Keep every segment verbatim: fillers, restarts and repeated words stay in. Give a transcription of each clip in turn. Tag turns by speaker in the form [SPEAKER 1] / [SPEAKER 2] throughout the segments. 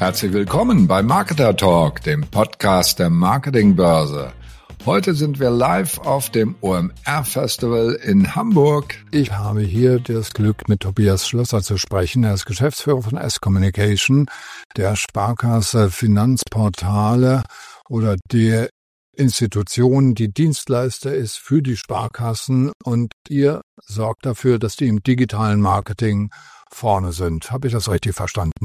[SPEAKER 1] Herzlich willkommen bei Marketer Talk, dem Podcast der Marketingbörse. Heute sind wir live auf dem O M R Festival in Hamburg. Ich habe hier das Glück, mit Tobias Schlösser zu sprechen. Er ist Geschäftsführer von S-Communication, der Sparkasse Finanzportale oder der Institution, die Dienstleister ist für die Sparkassen, und ihr sorgt dafür, dass die im digitalen Marketing vorne sind. Habe ich das richtig verstanden?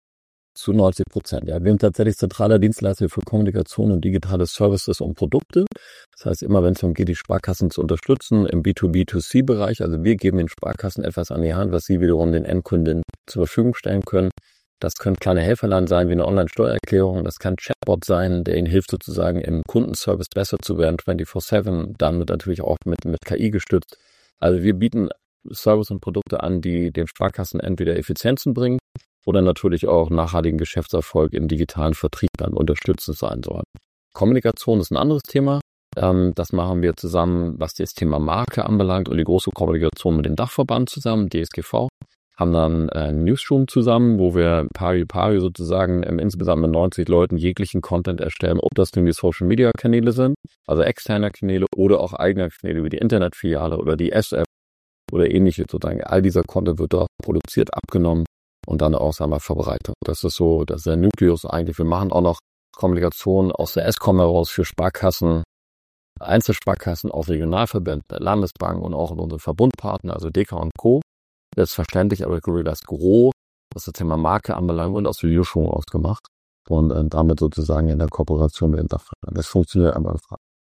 [SPEAKER 2] Zu neunzig Prozent, ja. Wir sind tatsächlich zentraler Dienstleister für Kommunikation und digitale Services und Produkte. Das heißt, immer wenn es darum geht, die Sparkassen zu unterstützen im B zwei B zwei C Bereich, also wir geben den Sparkassen etwas an die Hand, was sie wiederum den Endkunden zur Verfügung stellen können. Das können kleine Helferlein sein, wie eine Online-Steuererklärung. Das kann Chatbot sein, der Ihnen hilft, sozusagen im Kundenservice besser zu werden, vierundzwanzig sieben, damit natürlich auch mit, mit K I gestützt. Also wir bieten Services und Produkte an, die den Sparkassen entweder Effizienzen bringen oder natürlich auch nachhaltigen Geschäftserfolg im digitalen Vertrieb dann unterstützend sein sollen. Kommunikation ist ein anderes Thema. Ähm, das machen wir zusammen, was das Thema Marke anbelangt, und die große Kommunikation mit dem Dachverband zusammen, D S G V. Haben dann ein Newsroom zusammen, wo wir pari pari sozusagen ähm, insgesamt mit neunzig Leuten jeglichen Content erstellen, ob das nun die Social-Media-Kanäle sind, also externe Kanäle oder auch eigene Kanäle wie die Internetfiliale oder die S-App oder ähnliches sozusagen. All dieser Content wird dort produziert, abgenommen und dann auch, sagen wir, verbreitet. Das ist so, das ist der Nukleus eigentlich. Wir machen auch noch Kommunikation aus der S-Com heraus für Sparkassen, Einzelsparkassen, auch Regionalverbände, Landesbanken und auch unsere Verbundpartner, also D K und Co. Selbstverständlich, aber das Gros, was das Thema Marke anbelangt, und aus der Videoschulung ausgemacht und äh, damit sozusagen in der Kooperation mit dem Dachverband. Das funktioniert einfach.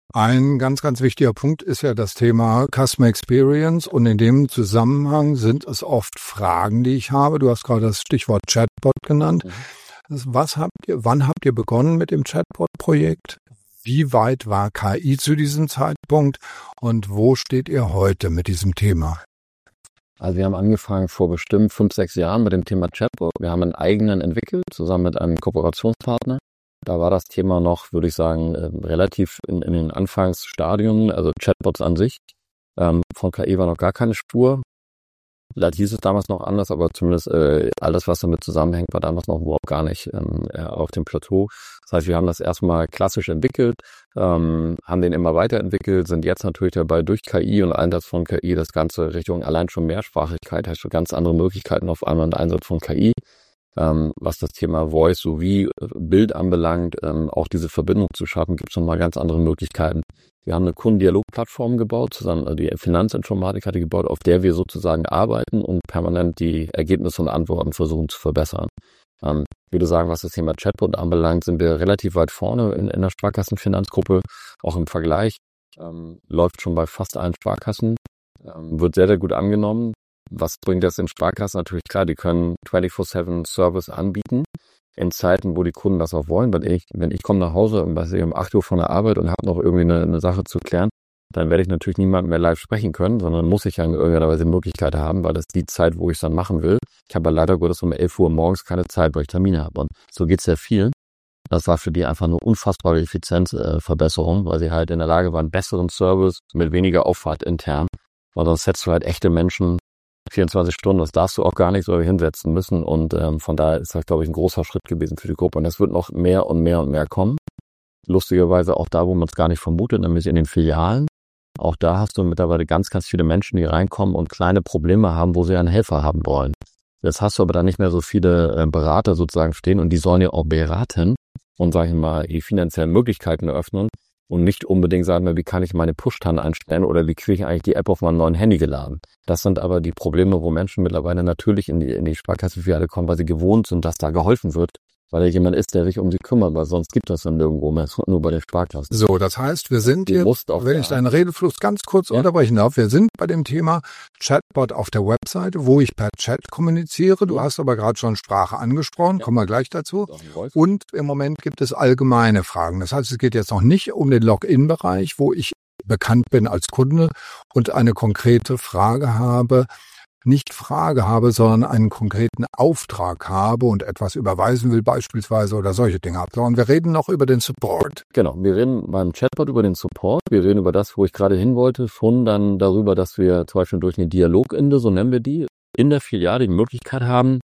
[SPEAKER 1] Ein ganz, ganz wichtiger Punkt ist ja das Thema Customer Experience, und in dem Zusammenhang sind es oft Fragen, die ich habe. Du hast gerade das Stichwort Chatbot genannt. Mhm. Was habt ihr, wann habt ihr begonnen mit dem Chatbot-Projekt? Wie weit war K I zu diesem Zeitpunkt und wo steht ihr heute mit diesem Thema?
[SPEAKER 2] Also wir haben angefangen vor bestimmt fünf, sechs Jahren mit dem Thema Chatbot. Wir haben einen eigenen entwickelt, zusammen mit einem Kooperationspartner. Da war das Thema noch, würde ich sagen, relativ in, in den Anfangsstadien, also Chatbots an sich. Ähm, von K I war noch gar keine Spur. Vielleicht hieß es damals noch anders, aber zumindest äh, alles, was damit zusammenhängt, war damals noch überhaupt gar nicht ähm, auf dem Plateau. Das heißt, wir haben das erstmal klassisch entwickelt, ähm, haben den immer weiterentwickelt, sind jetzt natürlich dabei, durch K I und Einsatz von K I das Ganze Richtung allein schon Mehrsprachigkeit, heißt schon ganz andere Möglichkeiten auf einmal im Einsatz von K I. Ähm, was das Thema Voice sowie Bild anbelangt, ähm, auch diese Verbindung zu schaffen, gibt es nochmal ganz andere Möglichkeiten. Wir haben eine Kundendialogplattform gebaut, zusammen, also die Finanzinformatik hat die gebaut, auf der wir sozusagen arbeiten und permanent die Ergebnisse und Antworten versuchen zu verbessern. Ähm, ich würde sagen, was das Thema Chatbot anbelangt, sind wir relativ weit vorne in, in der Sparkassenfinanzgruppe, auch im Vergleich. Ähm, läuft schon bei fast allen Sparkassen, ähm, wird sehr, sehr gut angenommen. Was bringt das in Sparkassen? Natürlich klar, die können vierundzwanzig sieben Service anbieten in Zeiten, wo die Kunden das auch wollen. Wenn ich, wenn ich komme nach Hause und weiß ich, um acht Uhr von der Arbeit und habe noch irgendwie eine, eine Sache zu klären, dann werde ich natürlich niemandem mehr live sprechen können, sondern muss ich ja in irgendeiner Weise die Möglichkeit haben, weil das ist die Zeit, wo ich es dann machen will. Ich habe ja leider Gottes um elf Uhr morgens keine Zeit, weil ich Termine habe. Und so geht es sehr vielen. Das war für die einfach eine unfassbare Effizienzverbesserung, weil sie halt in der Lage waren, besseren Service mit weniger Aufwand intern. Weil sonst setzt du halt echte Menschen vierundzwanzig Stunden, das darfst du auch gar nicht so hinsetzen müssen, und ähm, von daher ist das, glaube ich, ein großer Schritt gewesen für die Gruppe, und es wird noch mehr und mehr und mehr kommen. Lustigerweise auch da, wo man es gar nicht vermutet, nämlich in den Filialen. Auch da hast du mittlerweile ganz, ganz viele Menschen, die reinkommen und kleine Probleme haben, wo sie einen Helfer haben wollen. Jetzt hast du aber dann nicht mehr so viele äh, Berater sozusagen stehen, und die sollen ja auch beraten und, sage ich mal, die finanziellen Möglichkeiten eröffnen. Und nicht unbedingt sagen, wie kann ich meine Push-Tan einstellen oder wie kriege ich eigentlich die App auf meinem neuen Handy geladen. Das sind aber die Probleme, wo Menschen mittlerweile natürlich in die, in die Sparkassenfiliale kommen, weil sie gewohnt sind, dass da geholfen wird, weil da jemand ist, der sich um sie kümmert, weil sonst gibt das dann nirgendwo mehr, nur bei den Sparkassen.
[SPEAKER 1] So, das heißt, wir sind hier, wenn ich deinen Redefluss ganz kurz ja. unterbrechen darf, wir sind bei dem Thema Chatbot auf der Webseite, wo ich per Chat kommuniziere. Du hast aber gerade schon Sprache angesprochen, ja. kommen wir gleich dazu. Und im Moment gibt es allgemeine Fragen. Das heißt, es geht jetzt noch nicht um den Login-Bereich, wo ich bekannt bin als Kunde und eine konkrete Frage habe, nicht Frage habe, sondern einen konkreten Auftrag habe und etwas überweisen will beispielsweise oder solche Dinge habe. Und wir reden noch über den Support.
[SPEAKER 2] Genau, wir reden beim Chatbot über den Support. Wir reden über das, wo ich gerade hin wollte, schon dann darüber, dass wir zum Beispiel durch eine Dialogende, so nennen wir die, in der Filiale die Möglichkeit haben,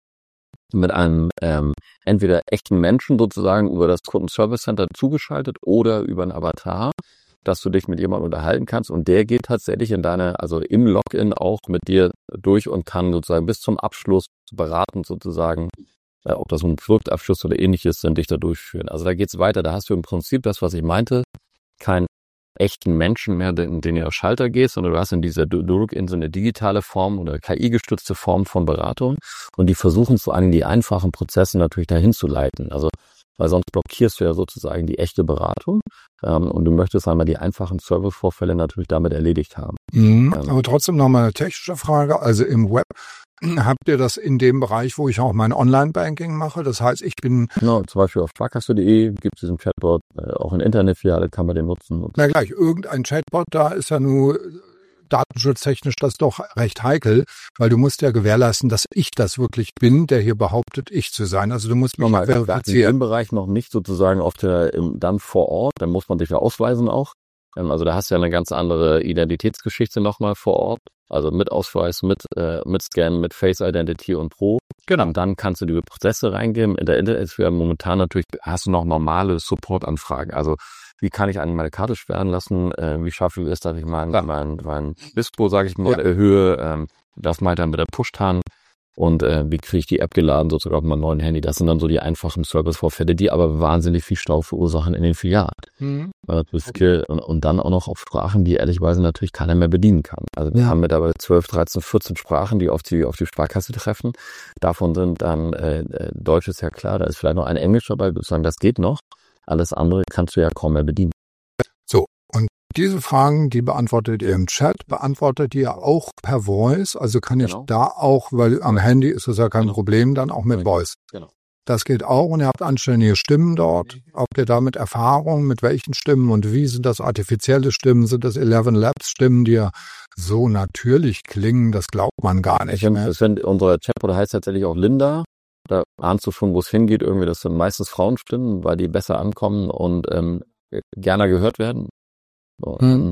[SPEAKER 2] mit einem ähm, entweder echten Menschen sozusagen über das Kundenservice Center zugeschaltet oder über einen Avatar, dass du dich mit jemandem unterhalten kannst und der geht tatsächlich in deine, also im Login auch mit dir durch und kann sozusagen bis zum Abschluss beratend sozusagen, äh, ob das ein Produktabschluss oder ähnliches sind, dich da durchführen. Also da geht's weiter, da hast du im Prinzip das, was ich meinte, kein echten Menschen mehr, in den du auf Schalter gehst, sondern du hast in dieser Login so eine digitale Form oder K I-gestützte Form von Beratung und die versuchen vor allem die einfachen Prozesse natürlich dahin zu leiten. Also weil sonst blockierst du ja sozusagen die echte Beratung ähm, und du möchtest einmal die einfachen Servicevorfälle natürlich damit erledigt haben.
[SPEAKER 1] Mhm,
[SPEAKER 2] ähm,
[SPEAKER 1] aber trotzdem nochmal eine technische Frage. Also im Web habt ihr das in dem Bereich, wo ich auch mein Online-Banking mache? Das heißt, ich bin...
[SPEAKER 2] Genau, zum Beispiel auf sparkasse punkt de gibt es diesen Chatbot, äh, auch in Internetfiliale kann man den nutzen.
[SPEAKER 1] Na gleich, irgendein Chatbot, da ist ja nur datenschutztechnisch das doch recht heikel, weil du musst ja gewährleisten, dass ich das wirklich bin, der hier behauptet, ich zu sein. Also du musst mich
[SPEAKER 2] Nochmal,
[SPEAKER 1] verifizieren.
[SPEAKER 2] Im Bereich noch nicht sozusagen auf der, im, dann vor Ort, dann muss man sich ja ausweisen auch. Ähm, also da hast du ja eine ganz andere Identitätsgeschichte nochmal vor Ort. Also mit Ausweis, mit, äh, mit Scan, mit Face Identity und Pro. Genau. Und dann kannst du die Prozesse reingeben. In der Internet momentan natürlich hast du noch normale Support-Anfragen. Also wie kann ich an meine Karte sperren lassen? Äh, wie schaffe ich es, dass ich mein, ja. mein, mein Dispo, sage ich mal, ja. erhöhe? Ähm, das meint dann mit der Push-Tan. Und äh, wie kriege ich die App geladen, sozusagen auf meinem neuen Handy? Das sind dann so die einfachen Servicevorfälle, die aber wahnsinnig viel Stau verursachen in den Filialen. Mhm. Okay. Und, und dann auch noch auf Sprachen, die ehrlicherweise natürlich keiner mehr bedienen kann. Also wir ja. haben mittlerweile zwölf, dreizehn, vierzehn Sprachen, die auf die auf die Sparkasse treffen. Davon sind dann, äh, Deutsch ist ja klar, da ist vielleicht noch ein Englisch dabei, sozusagen, das geht noch. Alles andere kannst du ja kaum mehr bedienen.
[SPEAKER 1] So, und diese Fragen, die beantwortet ihr im Chat, beantwortet ihr auch per Voice. Also kann genau. ich da auch, weil am Handy ist das ja kein genau. Problem, dann auch mit Voice. Genau. Das geht auch und ihr habt anständige Stimmen dort. Habt ihr damit Erfahrung, mit welchen Stimmen und wie sind das artifizielle Stimmen? Sind das Eleven Labs Stimmen, die ja so natürlich klingen? Das glaubt man gar nicht
[SPEAKER 2] ich
[SPEAKER 1] mehr.
[SPEAKER 2] Das sind unsere Chatbot heißt tatsächlich auch Linda. Da ahnst du schon, wo es hingeht. Irgendwie, das sind meistens Frauenstimmen, weil die besser ankommen und ähm, gerne gehört werden. Und, hm.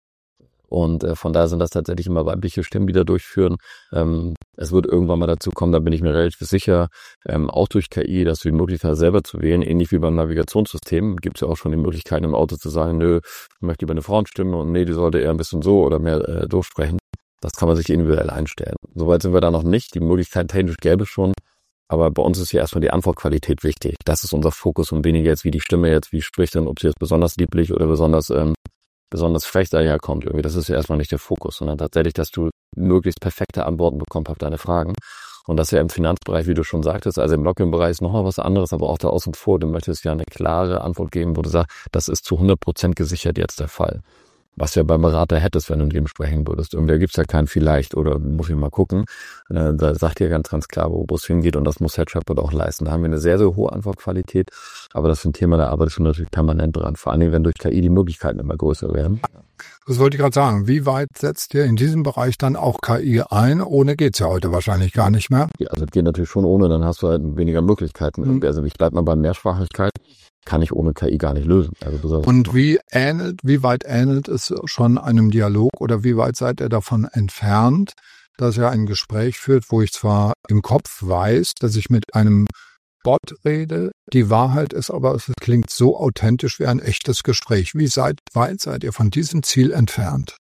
[SPEAKER 2] und äh, von daher sind das tatsächlich immer weibliche Stimmen, die da durchführen. Ähm, es wird irgendwann mal dazu kommen, da bin ich mir relativ sicher, ähm, auch durch K I, dass du die Möglichkeit selber zu wählen, ähnlich wie beim Navigationssystem, gibt es ja auch schon die Möglichkeit im Auto zu sagen, nö, ich möchte lieber eine Frauenstimme und nee, die sollte eher ein bisschen so oder mehr äh, durchsprechen. Das kann man sich individuell einstellen. Soweit sind wir da noch nicht. Die Möglichkeit technisch gäbe es schon. Aber bei uns ist ja erstmal die Antwortqualität wichtig. Das ist unser Fokus und weniger jetzt, wie die Stimme jetzt, wie spricht denn, ob sie jetzt besonders lieblich oder besonders ähm, besonders frech daherkommt. Irgendwie. Das ist ja erstmal nicht der Fokus, sondern tatsächlich, dass du möglichst perfekte Antworten bekommst auf deine Fragen. Und das ist ja im Finanzbereich, wie du schon sagtest, also im Login-Bereich ist nochmal was anderes, aber auch da außen vor, du möchtest ja eine klare Antwort geben, wo du sagst, das ist zu hundert Prozent gesichert jetzt der Fall. Was du ja beim Berater hättest, wenn du mit ihm sprechen würdest. Irgendwie gibt's ja keinen vielleicht oder muss ich mal gucken. Äh, da sagt ihr ganz, ganz klar, wo es hingeht und das muss Herr Chatbot auch leisten. Da haben wir eine sehr, sehr hohe Antwortqualität, aber das ist ein Thema, da arbeitest du natürlich permanent dran. Vor allem, wenn durch K I die Möglichkeiten immer größer werden.
[SPEAKER 1] Das wollte ich gerade sagen. Wie weit setzt ihr in diesem Bereich dann auch K I ein? Ohne geht's ja heute wahrscheinlich gar nicht mehr.
[SPEAKER 2] Ja, also es geht natürlich schon ohne, dann hast du halt weniger Möglichkeiten. Mhm. Also ich bleib mal bei Mehrsprachigkeit. Kann ich ohne K I gar nicht lösen. Also
[SPEAKER 1] und wie ähnelt, wie weit ähnelt es schon einem Dialog oder wie weit seid ihr davon entfernt, dass ihr ein Gespräch führt, wo ich zwar im Kopf weiß, dass ich mit einem Bot rede, die Wahrheit ist aber, es klingt so authentisch wie ein echtes Gespräch. Wie seid, weit seid ihr von diesem Ziel entfernt?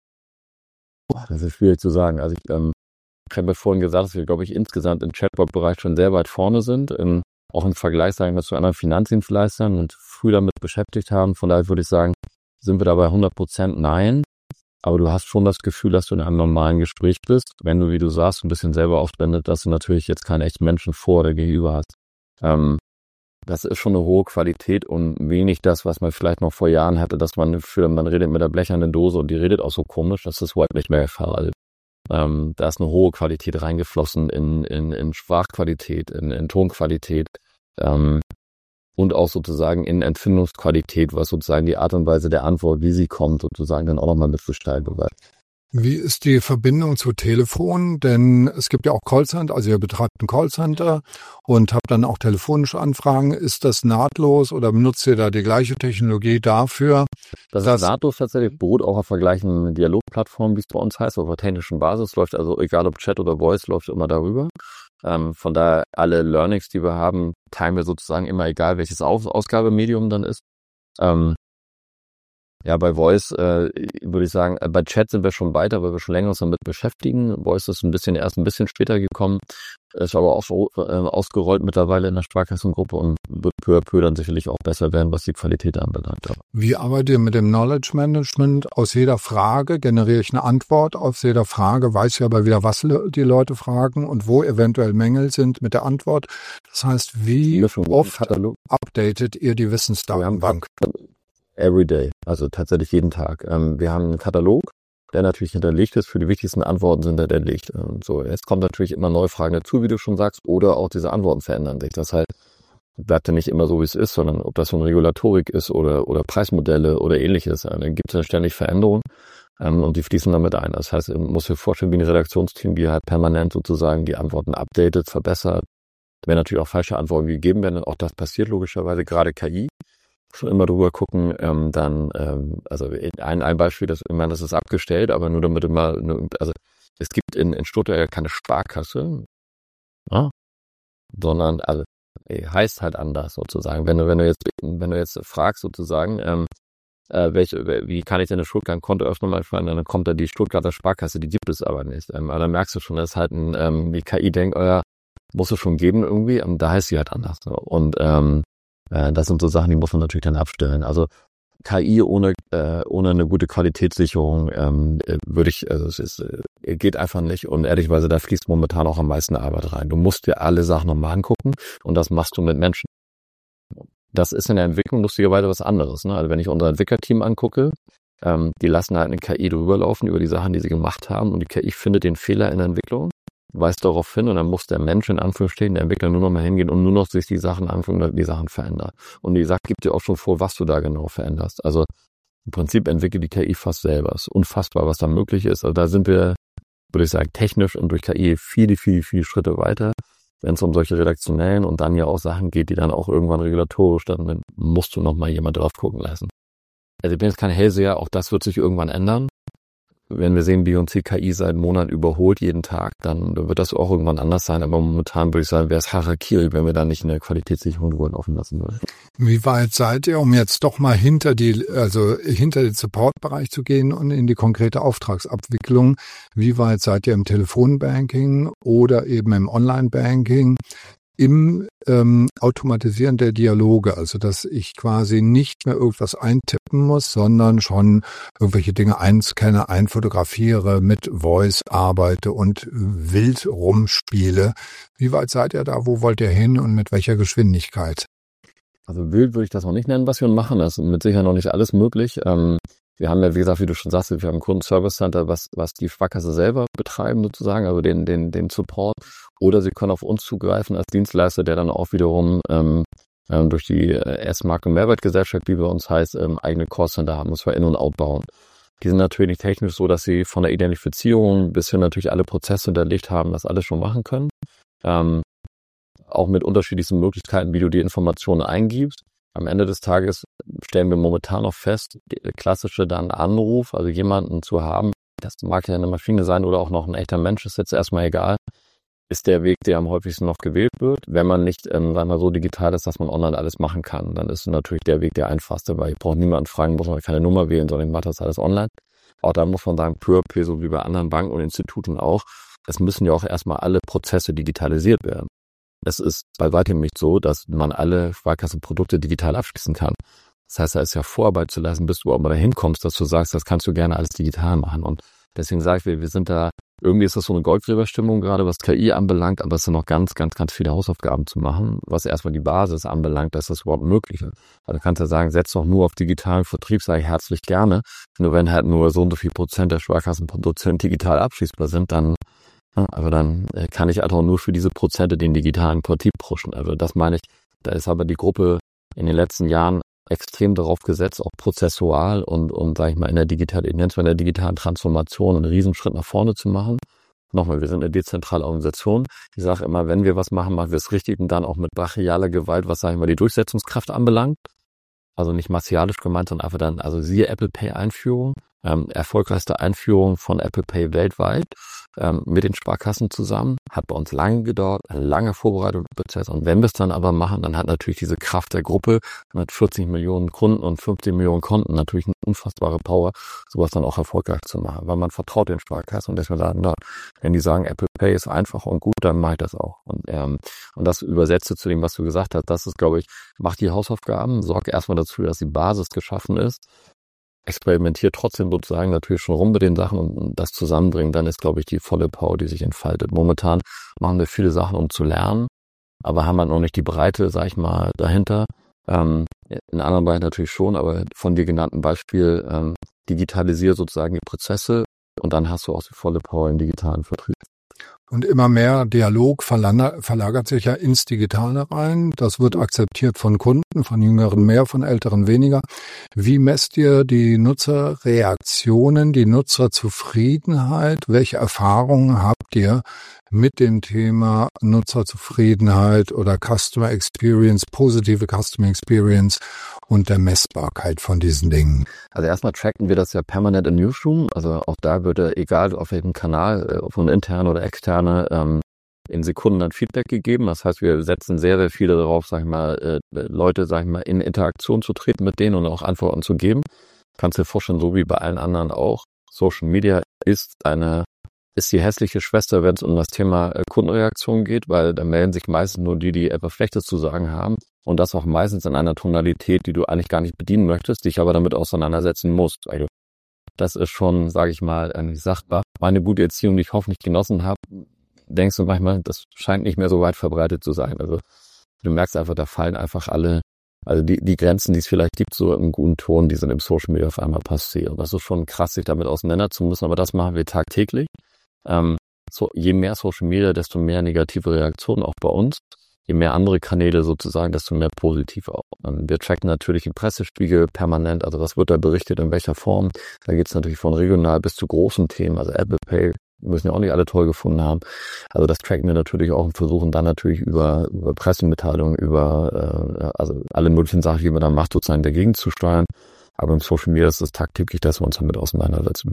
[SPEAKER 2] Das ist schwierig zu sagen. Also ich, ähm, ich habe ja vorhin gesagt, dass wir, glaube ich, insgesamt im Chatbot-Bereich schon sehr weit vorne sind. In, auch im Vergleich, sagen wir, zu anderen Finanzdienstleistern und früh damit beschäftigt haben. Von daher würde ich sagen, sind wir da bei hundert Prozent nein. Aber du hast schon das Gefühl, dass du in einem normalen Gespräch bist. Wenn du, wie du sagst, ein bisschen selber aufwendet, dass du natürlich jetzt keinen echten Menschen vor oder gegenüber hast. Ähm, das ist schon eine hohe Qualität und wenig das, was man vielleicht noch vor Jahren hatte, dass man für, man redet mit der blechernen Dose und die redet auch so komisch. Das ist heute nicht mehr der Fall. Also, ähm, da ist eine hohe Qualität reingeflossen in, in, in Sprachqualität, in, in Tonqualität. Ähm, und auch sozusagen in Empfindungsqualität, was sozusagen die Art und Weise der Antwort, wie sie kommt, sozusagen dann auch nochmal mitgestaltet wird.
[SPEAKER 1] Wie ist die Verbindung zu Telefon? Denn es gibt ja auch Callcenter, also ihr betreibt ein Callcenter und habt dann auch telefonische Anfragen. Ist das nahtlos oder benutzt ihr da die gleiche Technologie dafür?
[SPEAKER 2] Das ist nahtlos tatsächlich, beruht auch auf vergleichenden Dialogplattformen, wie es bei uns heißt, auf der technischen Basis, läuft also egal ob Chat oder Voice, läuft immer darüber. Ähm, von daher alle Learnings, die wir haben, teilen wir sozusagen immer, egal welches Aus- Ausgabemedium dann ist. Ähm, ja, bei Voice äh, würde ich sagen, äh, bei Chat sind wir schon weiter, weil wir schon länger uns damit beschäftigen. Voice ist ein bisschen erst ein bisschen später gekommen, ist aber auch so, äh, ausgerollt mittlerweile in der Sparkassengruppe und wird peu à peu dann sicherlich auch besser werden, was die Qualität anbelangt. Aber
[SPEAKER 1] Wie arbeitet ihr mit dem Knowledge Management? Aus jeder Frage generiere ich eine Antwort. Aus jeder Frage weiß ich aber wieder, was le- die Leute fragen und wo eventuell Mängel sind mit der Antwort. Das heißt, wie
[SPEAKER 2] Mischung,
[SPEAKER 1] oft
[SPEAKER 2] Katalog.
[SPEAKER 1] updatet ihr die Wissensdatenbank?
[SPEAKER 2] Everyday, also tatsächlich jeden Tag. Ähm, wir haben einen Katalog, der natürlich hinterlegt ist. Für die wichtigsten Antworten sind hinterlegt. Ähm, so, jetzt kommt natürlich immer neue Fragen dazu, wie du schon sagst, oder auch diese Antworten verändern sich. Das heißt, bleibt ja nicht immer so, wie es ist, sondern ob das so eine Regulatorik ist oder oder Preismodelle oder ähnliches. Ja, dann gibt es ja ständig Veränderungen ähm, und die fließen damit ein. Das heißt, man muss sich vorstellen, wie ein Redaktionsteam, die halt permanent sozusagen die Antworten updatet, verbessert. Wenn natürlich auch falsche Antworten gegeben werden, auch das passiert logischerweise, gerade K I. Schon immer drüber gucken, ähm, dann, ähm, also ein, ein Beispiel, das, ich meine, das ist abgestellt, aber nur damit immer, also es gibt in, in Stuttgart ja keine Sparkasse, ja, sondern, also heißt halt anders sozusagen. Wenn du, wenn du jetzt, wenn du jetzt fragst sozusagen, ähm, äh, welche, wie kann ich denn eine Stuttgart-Konto öffnen, mal fragen, dann kommt da die Stuttgarter Sparkasse, die gibt es aber nicht. Ähm, aber dann merkst du schon, das ist halt ein, ähm, die K I denkt, oh ja, muss es schon geben irgendwie, ähm, da heißt sie halt anders. So. Und ähm, das sind so Sachen, die muss man natürlich dann abstellen. Also K I ohne äh, ohne eine gute Qualitätssicherung ähm, würde ich, also es ist, äh, geht einfach nicht. Und ehrlicherweise, da fließt momentan auch am meisten Arbeit rein. Du musst dir alle Sachen nochmal angucken und das machst du mit Menschen. Das ist in der Entwicklung lustigerweise was anderes. Ne? Also wenn ich unser Entwicklerteam angucke, ähm, die lassen halt eine K I drüber laufen über die Sachen, die sie gemacht haben und die K I findet den Fehler in der Entwicklung, weist darauf hin und dann muss der Mensch in Anführungsstrichen, der Entwickler, nur noch mal hingehen und nur noch sich die Sachen anfangen, die Sachen verändern. Und die sagt, gibt dir auch schon vor, was du da genau veränderst. Also im Prinzip entwickelt die K I fast selber. Es ist unfassbar, was da möglich ist. Also da sind wir, würde ich sagen, technisch und durch K I viele, viele, viele Schritte weiter. Wenn es um solche redaktionellen und dann ja auch Sachen geht, die dann auch irgendwann regulatorisch, dann musst du noch mal jemand drauf gucken lassen. Also ich bin jetzt kein Hellseher, auch das wird sich irgendwann ändern. Wenn wir sehen, wie uns die K I seit Monaten überholt jeden Tag, dann wird das auch irgendwann anders sein. Aber momentan würde ich sagen, wäre es Harakiri, wenn wir da nicht eine Qualitätssicherung drüber laufen lassen würden.
[SPEAKER 1] Wie weit seid ihr, um jetzt doch mal hinter die, also hinter den Support-Bereich zu gehen und in die konkrete Auftragsabwicklung? Wie weit seid ihr im Telefonbanking oder eben im Online-Banking? Im ähm, Automatisieren der Dialoge, also dass ich quasi nicht mehr irgendwas eintippen muss, sondern schon irgendwelche Dinge einscanne, einfotografiere, mit Voice arbeite und wild rumspiele. Wie weit seid ihr da? Wo wollt ihr hin und mit welcher Geschwindigkeit?
[SPEAKER 2] Also wild würde ich das noch nicht nennen, was wir machen. Das ist mit Sicherheit noch nicht alles möglich. Ähm, wir haben ja, wie gesagt, wie du schon sagst, wir haben ein Kundenservice Center, was, was die Sparkasse selber betreiben sozusagen, also den, den, den Support. Oder sie können auf uns zugreifen als Dienstleister, der dann auch wiederum ähm, ähm, durch die äh, S-Mark- und Mehrwertgesellschaft, wie bei uns heißt, ähm, eigene Callcenter haben, muss man in- und outbauen. Die sind natürlich technisch so, dass sie von der Identifizierung bis hin natürlich alle Prozesse hinterlegt haben, das alles schon machen können. Ähm, auch mit unterschiedlichsten Möglichkeiten, wie du die Informationen eingibst. Am Ende des Tages stellen wir momentan noch fest, der klassische dann Anruf, also jemanden zu haben, das mag ja eine Maschine sein oder auch noch ein echter Mensch, ist jetzt erstmal egal, ist der Weg, der am häufigsten noch gewählt wird. Wenn man nicht, ähm, sagen wir so digital ist, dass man online alles machen kann, dann ist natürlich der Weg der einfachste, weil ich brauche niemanden fragen, muss man keine Nummer wählen, sondern ich mache das alles online. Auch da muss man sagen, peu à peu, so wie bei anderen Banken und Instituten auch, es müssen ja auch erstmal alle Prozesse digitalisiert werden. Es ist bei weitem nicht so, dass man alle Sparkassenprodukte digital abschließen kann. Das heißt, da ist ja Vorarbeit zu leisten, bis du auch mal dahin kommst, dass du sagst, das kannst du gerne alles digital machen. Und deswegen sage ich, wir, wir sind da, irgendwie ist das so eine Goldgräberstimmung gerade, was K I anbelangt, aber es sind noch ganz, ganz, ganz viele Hausaufgaben zu machen, was erstmal die Basis anbelangt, dass das überhaupt möglich ist. Also du kannst ja sagen, setz doch nur auf digitalen Vertrieb, sage ich herzlich gerne. Nur wenn halt nur so und so viel Prozent der Sparkassenprodukte digital abschließbar sind, dann Ja, aber dann äh, kann ich einfach nur für diese Prozente den digitalen Vertrieb pushen. Also das meine ich, da ist aber die Gruppe in den letzten Jahren extrem darauf gesetzt, auch prozessual und, und sage ich mal, in der digitalen, in der digitalen Transformation einen Riesenschritt nach vorne zu machen. Nochmal, wir sind eine dezentrale Organisation. Ich sage immer, wenn wir was machen, machen wir es richtig und dann auch mit brachialer Gewalt, was, sage ich mal, die Durchsetzungskraft anbelangt. Also nicht martialisch gemeint, sondern einfach dann, also siehe Apple Pay Einführung. Ähm, erfolgreichste Einführung von Apple Pay weltweit ähm, mit den Sparkassen zusammen. Hat bei uns lange gedauert, ein langer Vorbereitungsprozess. Und wenn wir es dann aber machen, dann hat natürlich diese Kraft der Gruppe mit vierzig Millionen Kunden und fünfzehn Millionen Konten natürlich eine unfassbare Power, sowas dann auch erfolgreich zu machen. Weil man vertraut den Sparkassen und deswegen sagen, na, wenn die sagen, Apple Pay ist einfach und gut, dann mache ich das auch. Und, ähm, und das übersetze zu dem, was du gesagt hast. Das ist, glaube ich, mach die Hausaufgaben, sorg erstmal dazu, dass die Basis geschaffen ist. Experimentiert trotzdem sozusagen natürlich schon rum mit den Sachen und das zusammenbringen, dann ist, glaube ich, die volle Power, die sich entfaltet. Momentan machen wir viele Sachen, um zu lernen, aber haben wir noch nicht die Breite, sag ich mal, dahinter. Ähm, in anderen Bereichen natürlich schon, aber von dir genannten Beispiel, ähm, digitalisiere sozusagen die Prozesse und dann hast du auch die volle Power im digitalen Vertrieb.
[SPEAKER 1] Und immer mehr Dialog verlagert sich ja ins Digitale rein. Das wird akzeptiert von Kunden, von Jüngeren mehr, von Älteren weniger. Wie messt ihr die Nutzerreaktionen, die Nutzerzufriedenheit? Welche Erfahrungen habt ihr mit dem Thema Nutzerzufriedenheit oder Customer Experience, positive Customer Experience und der Messbarkeit von diesen Dingen?
[SPEAKER 2] Also erstmal tracken wir das ja permanent in Newsroom. Also auch da würde, egal auf welchem Kanal, von intern oder externe, ähm, in Sekunden dann Feedback gegeben. Das heißt, wir setzen sehr, sehr viele darauf, sag ich mal, äh, Leute, sag ich mal, in Interaktion zu treten mit denen und auch Antworten zu geben. Kannst dir vorstellen, so wie bei allen anderen auch. Social Media ist eine ist die hässliche Schwester, wenn es um das Thema Kundenreaktion geht, weil da melden sich meistens nur die, die etwas Schlechtes zu sagen haben und das auch meistens in einer Tonalität, die du eigentlich gar nicht bedienen möchtest, dich aber damit auseinandersetzen musst. Also das ist schon, sage ich mal, nicht sagbar. Meine gute Erziehung, die ich hoffentlich genossen habe, denkst du manchmal, das scheint nicht mehr so weit verbreitet zu sein. Also du merkst einfach, da fallen einfach alle, also die, die Grenzen, die es vielleicht gibt, so im guten Ton, die sind im Social Media auf einmal passiert. Und das ist schon krass, sich damit auseinanderzusetzen müssen, aber das machen wir tagtäglich. Ähm, so, je mehr Social Media, desto mehr negative Reaktionen auch bei uns. Je mehr andere Kanäle sozusagen, desto mehr positiv auch. Ähm, wir tracken natürlich den Pressespiegel permanent, also was wird da berichtet, in welcher Form. Da geht es natürlich von regional bis zu großen Themen, also Apple Pay müssen ja auch nicht alle toll gefunden haben. Also das tracken wir natürlich auch und versuchen dann natürlich über, über Pressemitteilungen, über äh, also alle möglichen Sachen, die man dann macht, sozusagen dagegen zu steuern. Aber im Social Media ist es tagtäglich, dass wir uns damit auseinandersetzen.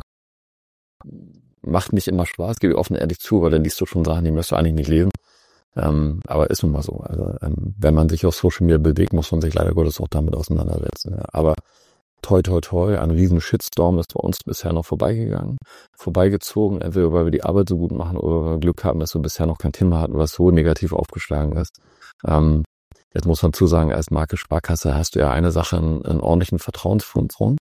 [SPEAKER 2] Macht nicht immer Spaß, gebe ich offen ehrlich zu, weil dann liest du schon Sachen, die möchtest du eigentlich nicht lesen. Ähm, aber ist nun mal so. Also ähm, wenn man sich auf Social Media bewegt, muss man sich leider Gottes auch damit auseinandersetzen. Ja. Aber toi toi toi, ein riesen Shitstorm ist bei uns bisher noch vorbeigegangen, vorbeigezogen, entweder weil wir die Arbeit so gut machen oder weil wir Glück haben, dass wir bisher noch kein Thema hatten, was so negativ aufgeschlagen ist. Ähm, jetzt muss man zu sagen, als Marke Sparkasse hast du ja eine Sache, einen, einen ordentlichen Vertrauensvorsprung.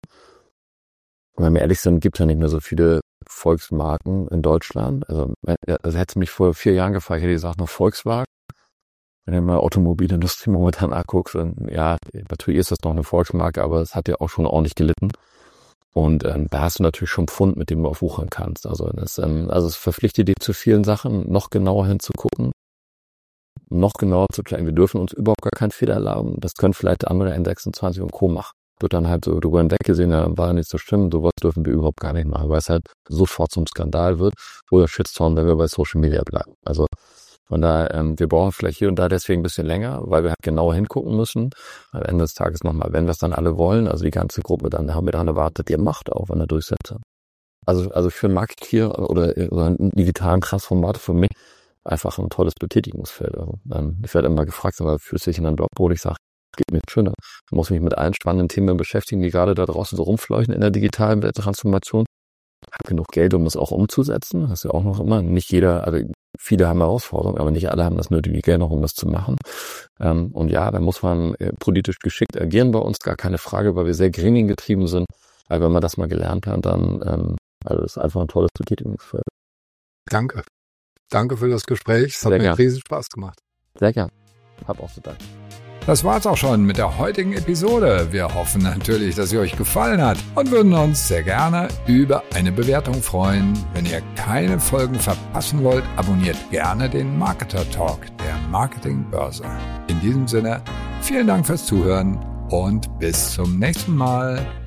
[SPEAKER 2] Wenn wir ehrlich sind, gibt es ja nicht mehr so viele Volksmarken in Deutschland. Also, also hätte mich vor vier Jahren gefragt, hätte ich gesagt, noch Volkswagen. Wenn du mal Automobilindustrie momentan anguckst, dann ja, natürlich ist das noch eine Volksmarke, aber es hat ja auch schon ordentlich gelitten. Und ähm, da hast du natürlich schon einen Pfund, mit dem du aufwuchern kannst. Also, das, ähm, also es verpflichtet dich zu vielen Sachen, noch genauer hinzugucken, noch genauer zu klären. Wir dürfen uns überhaupt gar keinen Fehler erlauben. Das können vielleicht andere N sechsundzwanzig und Co. machen. Wird dann halt so drüber hinweggesehen, ja, war nicht so schlimm, sowas dürfen wir überhaupt gar nicht machen, weil es halt sofort zum Skandal wird oder Shitstorm, wenn wir bei Social Media bleiben. Also von daher, ähm, wir brauchen vielleicht hier und da deswegen ein bisschen länger, weil wir halt genauer hingucken müssen. Am Ende des Tages nochmal, wenn wir es dann alle wollen, also die ganze Gruppe, dann haben wir daran erwartet, ihr macht auch an der Durchsetzung. Also also für einen Marketeer oder, oder einen digitalen Transformator für mich einfach ein tolles Betätigungsfeld. Also, ähm, ich werde immer gefragt, aber fühlst du dich in einem Job, wo ich sage, geht mir schöner. Ich muss mich mit allen spannenden Themen beschäftigen, die gerade da draußen so rumfleuchen in der digitalen Transformation. Ich habe genug Geld, um das auch umzusetzen. Das ist ja auch noch immer. Nicht jeder, also viele haben Herausforderungen, aber nicht alle haben das nötige Geld noch, um das zu machen. Ähm, und ja, da muss man äh, politisch geschickt agieren bei uns, gar keine Frage, weil wir sehr gremiengetrieben sind. Aber wenn man das mal gelernt hat, dann ähm, also das ist einfach ein tolles Betätigungsfeld.
[SPEAKER 1] Danke. Danke für das Gespräch. Es hat sehr mir gern. riesen Spaß gemacht.
[SPEAKER 2] Sehr gern. Hab auch zu danken.
[SPEAKER 1] Das war's auch schon mit der heutigen Episode. Wir hoffen natürlich, dass sie euch gefallen hat und würden uns sehr gerne über eine Bewertung freuen. Wenn ihr keine Folgen verpassen wollt, abonniert gerne den Marketer Talk der Marketingbörse. In diesem Sinne, vielen Dank fürs Zuhören und bis zum nächsten Mal.